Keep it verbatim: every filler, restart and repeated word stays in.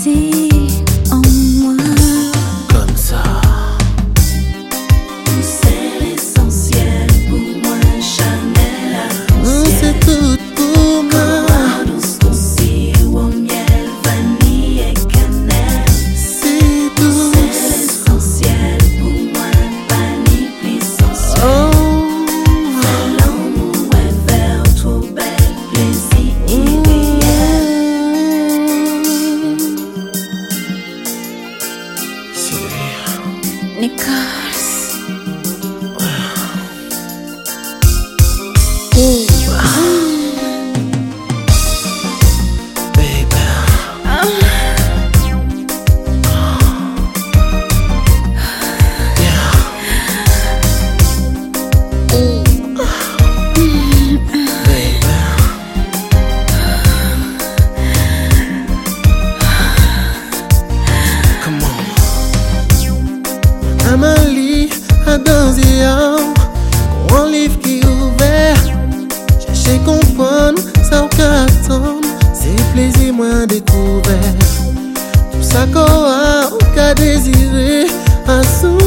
ici en moi. Comme ça. C'est l'essentiel pour moi, Chanel arc-en-ciel. C'est tout pour moi. Douce aussi au miel, vanille et cannelle. C'est tout. C'est l'essentiel pour moi, vanille plus sensuelle. Oh. Fais l'amour et vers trop belle, plaisir irréel. Nichols. Ooh. Baby. Ah. Yeah. Ooh. Baby. Come on. Amalie a dansé un livre qui est ouvert. Chercher comprendre, ça ou qu'attendre. C'est plaisir moins découvert. Tout ça qu'on a, ou qu'a désiré, à sous